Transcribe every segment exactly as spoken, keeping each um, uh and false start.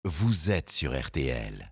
vous êtes sur R T L.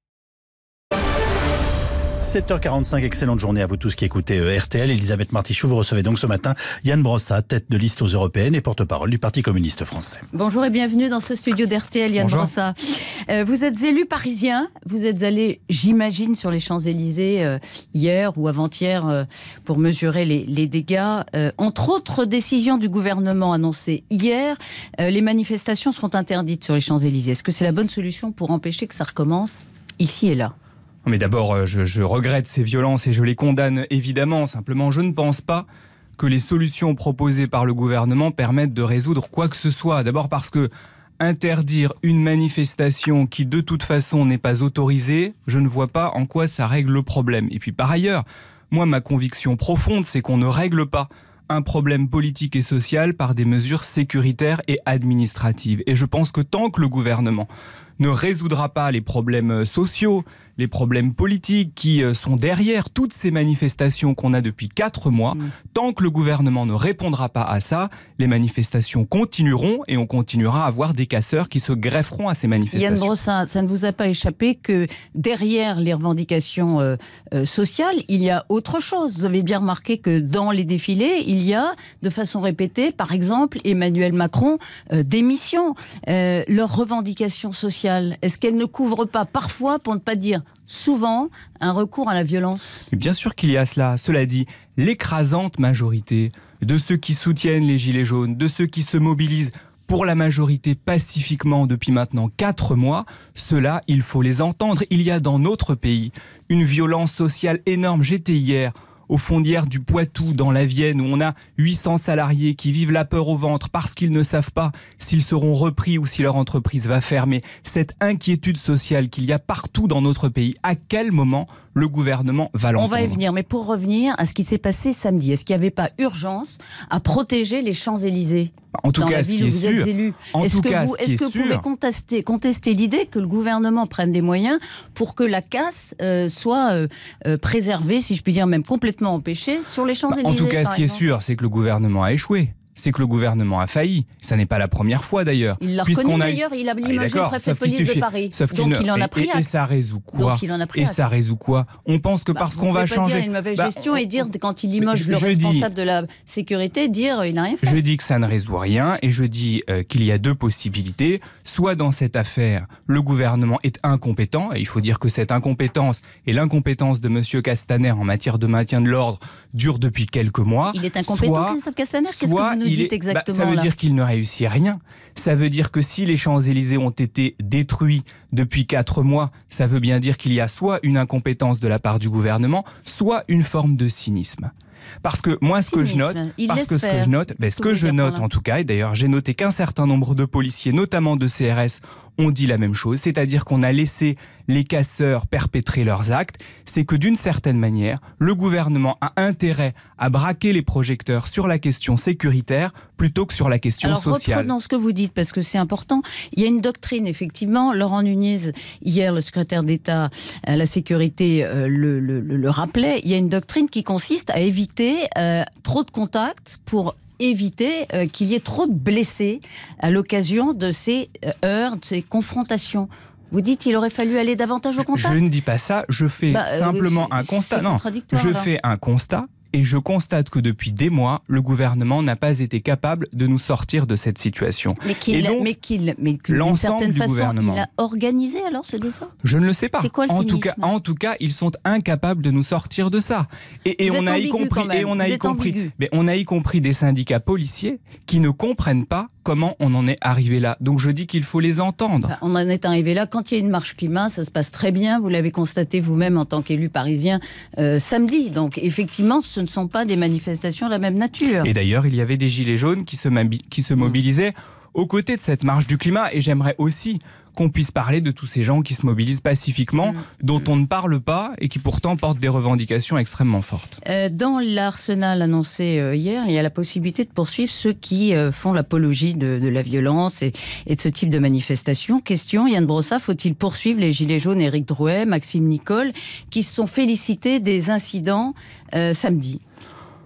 sept heures quarante-cinq, excellente journée à vous tous qui écoutez R T L. Elisabeth Martichoux, vous recevez donc ce matin Yann Brossat, tête de liste aux européennes et porte-parole du Parti communiste français. Bonjour et bienvenue dans ce studio d'R T L, Yann Bonjour. Brossat. Euh, vous êtes élu parisien, vous êtes allé, j'imagine, sur les Champs-Élysées euh, hier ou avant-hier euh, pour mesurer les, les dégâts. Euh, entre autres décisions du gouvernement annoncées hier, euh, les manifestations seront interdites sur les Champs-Élysées. Est-ce que c'est la bonne solution pour empêcher que ça recommence ici et là ? Mais d'abord, je, je regrette ces violences et je les condamne évidemment. Simplement, je ne pense pas que les solutions proposées par le gouvernement permettent de résoudre quoi que ce soit. D'abord parce que interdire une manifestation qui de toute façon n'est pas autorisée, je ne vois pas en quoi ça règle le problème. Et puis par ailleurs, moi ma conviction profonde, c'est qu'on ne règle pas un problème politique et social par des mesures sécuritaires et administratives. Et je pense que tant que le gouvernement ne résoudra pas les problèmes sociaux, les problèmes politiques qui sont derrière toutes ces manifestations qu'on a depuis quatre mois, mmh. tant que le gouvernement ne répondra pas à ça, les manifestations continueront et on continuera à avoir des casseurs qui se grefferont à ces manifestations. Yann Brossat, ça ne vous a pas échappé que derrière les revendications euh, euh, sociales, il y a autre chose. Vous avez bien remarqué que dans les défilés, il y a de façon répétée, par exemple, Emmanuel Macron, euh, démission. Euh, leurs revendications sociales, est-ce qu'elles ne couvrent pas parfois, pour ne pas dire souvent, un recours à la violence? Bien sûr qu'il y a cela. Cela dit, l'écrasante majorité de ceux qui soutiennent les Gilets jaunes, de ceux qui se mobilisent pour la majorité pacifiquement depuis maintenant quatre mois, cela, il faut les entendre. Il y a dans notre pays une violence sociale énorme. J'étais hier aux fondières du Poitou, dans la Vienne, où on a huit cents salariés qui vivent la peur au ventre parce qu'ils ne savent pas s'ils seront repris ou si leur entreprise va fermer. Cette inquiétude sociale qu'il y a partout dans notre pays, à quel moment le gouvernement va l'entendre ? On va y venir, mais pour revenir à ce qui s'est passé samedi, est-ce qu'il n'y avait pas urgence à protéger les Champs-Élysées ? En tout dans cas, la ce ville qui où est vous sûr, êtes élu. en Est-ce tout que cas, vous, ce qui est-ce est que vous pouvez sûr- contester, contester l'idée que le gouvernement prenne des moyens pour que la casse euh, soit euh, euh, préservée, si je puis dire même complètement empêchée, sur les Champs-Élysées? En tout cas, par ce qui est exemple sûr, c'est que le gouvernement a échoué. C'est que le gouvernement a failli. Ça n'est pas la première fois d'ailleurs. Il l'a Puisqu'on reconnu a- d'ailleurs, il a Ah, limogé le d'accord, préfet de sauf qu'il police de suffit- Paris. sauf qu'il Donc ne- il en a et- pris et, acte. et ça résout quoi Donc il en a pris Et acte. ça résout quoi On pense que Bah, parce vous qu'on pouvez va pas changer. dire une mauvaise Bah, gestion on- et dire, quand il limoge je- le je dis- responsable de la sécurité, dire il n'a rien fait. Je dis que ça ne résout rien et je dis euh, qu'il y a deux possibilités. Soit dans cette affaire, le gouvernement est incompétent, et il faut dire que cette incompétence et l'incompétence de M. Castaner en matière de maintien de l'ordre dure depuis quelques mois. Il est incompétent, Soit- Christophe Castaner? Qu'est-ce que soit vous nous il dites est- exactement bah, Ça veut là dire qu'il ne réussit rien. Ça veut dire que si les Champs-Élysées ont été détruits depuis quatre mois, ça veut bien dire qu'il y a soit une incompétence de la part du gouvernement, soit une forme de cynisme. Parce que moi, ce que je note, Cynisme. Il parce laisse que ce que faire. je note, ben, Qu'est-ce ce que que vous je voulez dire note par là en tout cas, et d'ailleurs j'ai noté qu'un certain nombre de policiers, notamment de C R S, ont dit la même chose, c'est-à-dire qu'on a laissé les casseurs perpétrer leurs actes, c'est que d'une certaine manière, le gouvernement a intérêt à braquer les projecteurs sur la question sécuritaire plutôt que sur la question Alors, sociale. reprenons ce que vous dites, parce que c'est important. Il y a une doctrine, effectivement. Laurent Nunez, hier, le secrétaire d'État à la sécurité, euh, le, le, le, le rappelait. Il y a une doctrine qui consiste à éviter euh, trop de contacts pour éviter euh, qu'il y ait trop de blessés à l'occasion de ces euh, heurts, de ces confrontations. Vous dites qu'il aurait fallu aller davantage au contact? Je ne dis pas ça, je fais Bah, euh, simplement un c'est constat. Non, contradictoire, je là. fais un constat. Et je constate que depuis des mois, le gouvernement n'a pas été capable de nous sortir de cette situation. Mais qu'il, Et donc, mais qu'il, mais que d'une l'ensemble certaine du façon, gouvernement. il a organisé alors ce désordre? Je ne le sais pas. C'est quoi le en tout cas, cynisme en tout cas, ils sont incapables de nous sortir de ça. Et, et Vous on êtes a y ambigu compris, quand même. et on a Vous y êtes compris, ambigu. mais on a y compris des syndicats policiers qui ne comprennent pas comment on en est arrivé là. Donc je dis qu'il faut les entendre. Enfin, on en est arrivé là. Quand il y a une marche climat, ça se passe très bien. Vous l'avez constaté vous-même en tant qu'élu parisien euh, samedi. Donc effectivement, ce ne sont pas des manifestations de la même nature. Et d'ailleurs, il y avait des gilets jaunes qui se, mabi- qui se mobilisaient aux côtés de cette marche du climat. Et j'aimerais aussi qu'on puisse parler de tous ces gens qui se mobilisent pacifiquement, mmh. dont on ne parle pas et qui pourtant portent des revendications extrêmement fortes. Euh, dans l'arsenal annoncé euh, hier, il y a la possibilité de poursuivre ceux qui euh, font l'apologie de, de la violence et, et de ce type de manifestation. Question, Yann Brossat, faut-il poursuivre les Gilets jaunes, Éric Drouet, Maxime Nicole, qui se sont félicités des incidents euh, samedi ?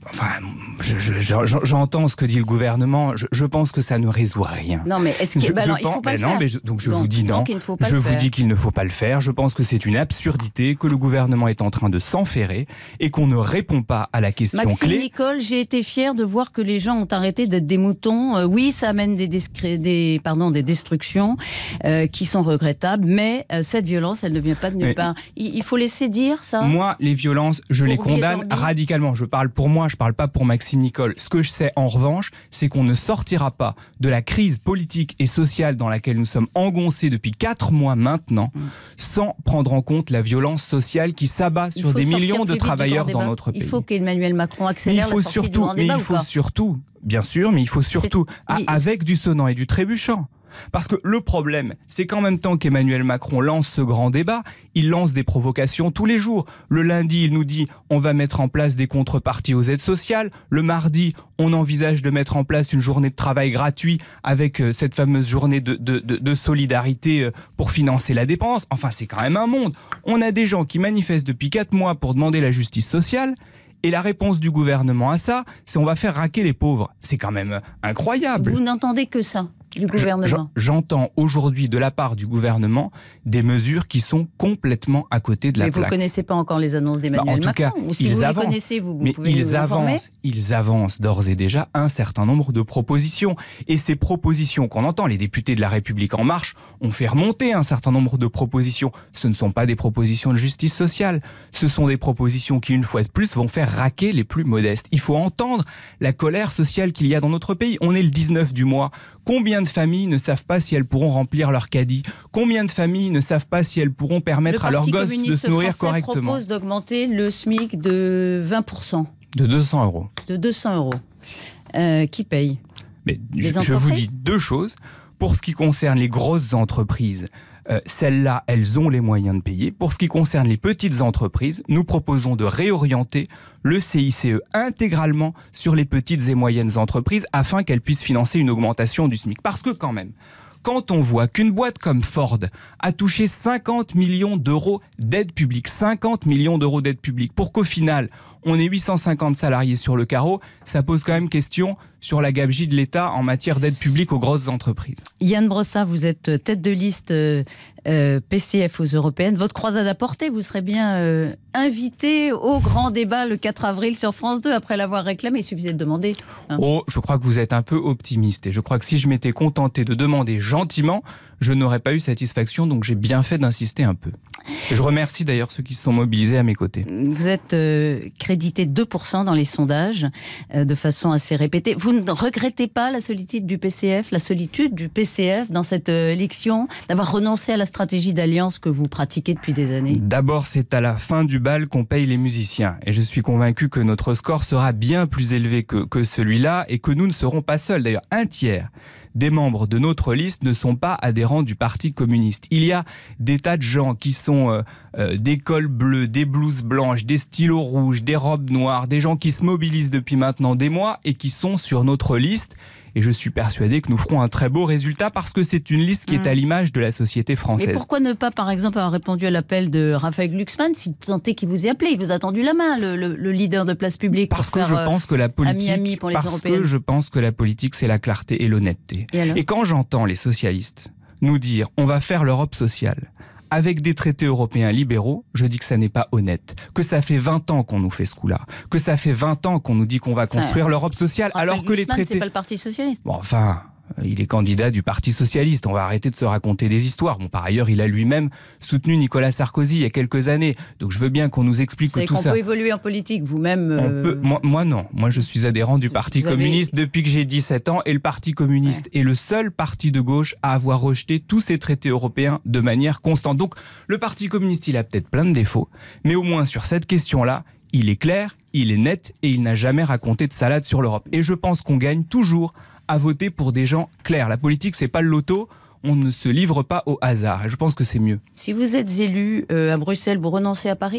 Enfin, je, je, je, j'entends ce que dit le gouvernement. Je, je pense que ça ne résout rien. Non, mais est-ce qu'il je, bah je non, il faut pas le non, faire. Mais je, donc je donc, vous dis non. Donc il ne faut pas je le vous faire. dis qu'il ne faut pas le faire. Je pense que c'est une absurdité, que le gouvernement est en train de s'enferrer et qu'on ne répond pas à la question Maxime clé. Nicole, j'ai été fière de voir que les gens ont arrêté d'être des moutons. Euh, oui, ça amène des, discré- des, pardon, des destructions euh, qui sont regrettables, mais euh, cette violence, elle ne vient pas de nulle mais, part. Il, il faut laisser dire ça. Moi, les violences, je Pour les Orbi et condamne Torbi. radicalement. Je parle pour moi, je parle pas pour Maxime Nicole. Ce que je sais en revanche, c'est qu'on ne sortira pas de la crise politique et sociale dans laquelle nous sommes engoncés depuis quatre mois maintenant, mmh. sans prendre en compte la violence sociale qui s'abat sur des millions de travailleurs dans notre pays. Il faut qu'Emmanuel Macron accélère la sortie surtout, du grand débat. Mais il faut surtout, bien sûr, mais il faut surtout, à, avec du sonnant et du trébuchant. Parce que le problème, c'est qu'en même temps qu'Emmanuel Macron lance ce grand débat, il lance des provocations tous les jours. Le lundi, il nous dit on va mettre en place des contreparties aux aides sociales. Le mardi, on envisage de mettre en place une journée de travail gratuite avec euh, cette fameuse journée de, de, de, de solidarité euh, pour financer la dépense. Enfin, c'est quand même un monde. On a des gens qui manifestent depuis quatre mois pour demander la justice sociale. Et la réponse du gouvernement à ça, c'est on va faire raquer les pauvres. C'est quand même incroyable. Vous n'entendez que ça du gouvernement. J'entends aujourd'hui de la part du gouvernement des mesures qui sont complètement à côté de la mais plaque. Mais vous ne connaissez pas encore les annonces d'Emmanuel bah, en tout Macron. Cas, ou si ils vous avancent, les connaissez, vous, vous mais pouvez ils nous informer. avancent, ils avancent d'ores et déjà un certain nombre de propositions. Et ces propositions qu'on entend, les députés de La République En Marche ont fait remonter un certain nombre de propositions. Ce ne sont pas des propositions de justice sociale. Ce sont des propositions qui, une fois de plus, vont faire raquer les plus modestes. Il faut entendre la colère sociale qu'il y a dans notre pays. On est le dix-neuf du mois. Combien de familles ne savent pas si elles pourront remplir leur caddie? Combien de familles ne savent pas si elles pourront permettre à leurs gosses de se nourrir correctement? Le Parti communiste propose d'augmenter le SMIC de vingt pour cent. De deux cents euros. De deux cents euros. Euh, qui paye? Mais je, je vous dis deux choses. Pour ce qui concerne les grosses entreprises, euh, celles-là, elles ont les moyens de payer. Pour ce qui concerne les petites entreprises, nous proposons de réorienter le C I C E intégralement sur les petites et moyennes entreprises afin qu'elles puissent financer une augmentation du SMIC. Parce que quand même, quand on voit qu'une boîte comme Ford a touché cinquante millions d'euros d'aide publique, cinquante millions d'euros d'aide publique, pour qu'au final, on ait huit cent cinquante salariés sur le carreau, ça pose quand même question sur la gabegie de l'État en matière d'aide publique aux grosses entreprises. Yann Brossat, vous êtes tête de liste euh, euh, P C F aux européennes. Votre croisade à porter, vous serez bien euh, invité au grand débat le quatre avril sur France deux, après l'avoir réclamé. Il suffisait de demander. Hein. Oh, je crois que vous êtes un peu optimiste. Et je crois que si je m'étais contenté de demander gentiment, je n'aurais pas eu satisfaction. Donc j'ai bien fait d'insister un peu. Et je remercie d'ailleurs ceux qui se sont mobilisés à mes côtés. Vous êtes euh, crédité deux pour cent dans les sondages, euh, de façon assez répétée. Vous ne regrettez pas la solitude du P C F, la solitude du P C F dans cette euh, élection, d'avoir renoncé à la stratégie d'alliance que vous pratiquez depuis des années? D'abord, c'est à la fin du bal qu'on paye les musiciens. Et je suis convaincu que notre score sera bien plus élevé que, que celui-là et que nous ne serons pas seuls. D'ailleurs, un tiers des membres de notre liste ne sont pas adhérents du Parti communiste. Il y a des tas de gens qui sont euh, euh, des cols bleus, des blouses blanches, des stylos rouges, des robes noires, des gens qui se mobilisent depuis maintenant des mois et qui sont sur notre liste. Et je suis persuadé que nous ferons un très beau résultat parce que c'est une liste qui mmh. est à l'image de la société française. Mais pourquoi ne pas, par exemple, avoir répondu à l'appel de Raphaël Glucksmann, si tant est qu'il vous ait appelé? Il vous a tendu la main, le, le, le leader de Place Publique. Parce pour que faire, je pense que la politique, ami-ami pour les parce européennes. que je pense que la politique, c'est la clarté et l'honnêteté. Et, et quand j'entends les socialistes nous dire on va faire l'Europe sociale avec des traités européens libéraux, je dis que ça n'est pas honnête. Que ça fait vingt ans qu'on nous fait ce coup-là. Que ça fait vingt ans qu'on nous dit qu'on va construire enfin, l'Europe sociale, Raphaël alors que Glucksmann, les traités... c'est pas le Parti socialiste. Bon, enfin... Il est candidat du Parti socialiste. On va arrêter de se raconter des histoires. Bon, par ailleurs, il a lui-même soutenu Nicolas Sarkozy il y a quelques années. Donc, je veux bien qu'on nous explique que tout ça. On peut évoluer en politique, vous-même. Euh... On peut... moi, moi, non. Moi, je suis adhérent du Parti vous communiste avez... depuis que j'ai dix-sept ans. Et le Parti communiste ouais. est le seul parti de gauche à avoir rejeté tous ces traités européens de manière constante. Donc, le Parti communiste, il a peut-être plein de défauts. Mais au moins, sur cette question-là, il est clair, il est net et il n'a jamais raconté de salade sur l'Europe. Et je pense qu'on gagne toujours à voter pour des gens clairs. La politique, c'est pas le loto. On ne se livre pas au hasard. Et je pense que c'est mieux. Si vous êtes élu euh, à Bruxelles, vous renoncez à Paris ?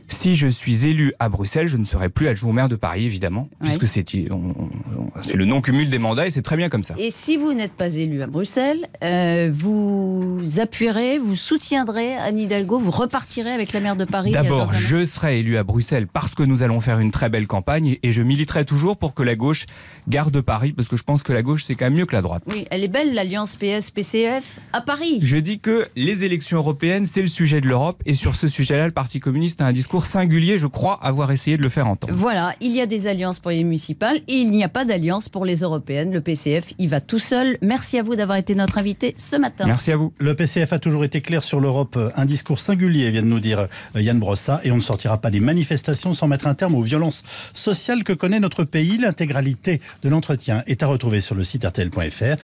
Si je suis élu à Bruxelles, je ne serai plus adjoint au maire de Paris, évidemment, Ouais. puisque c'est, on, on, c'est le non-cumul des mandats et c'est très bien comme ça. Et si vous n'êtes pas élu à Bruxelles, euh, vous appuierez, vous soutiendrez Anne Hidalgo, vous repartirez avec la maire de Paris. D'abord, dans un... je serai élu à Bruxelles parce que nous allons faire une très belle campagne et je militerai toujours pour que la gauche garde Paris, parce que je pense que la gauche, c'est quand même mieux que la droite. Oui, elle est belle, l'alliance P S P C F à Paris. Je dis que les élections européennes, c'est le sujet de l'Europe et sur ce sujet-là, le Parti communiste a un discours singulier, je crois avoir essayé de le faire entendre. Voilà, il y a des alliances pour les municipales et il n'y a pas d'alliance pour les européennes. Le P C F, il va tout seul. Merci à vous d'avoir été notre invité ce matin. Merci à vous. Le P C F a toujours été clair sur l'Europe. Un discours singulier, vient de nous dire Yann Brossa. Et on ne sortira pas des manifestations sans mettre un terme aux violences sociales que connaît notre pays. L'intégralité de l'entretien est à retrouver sur le site R T L point F R.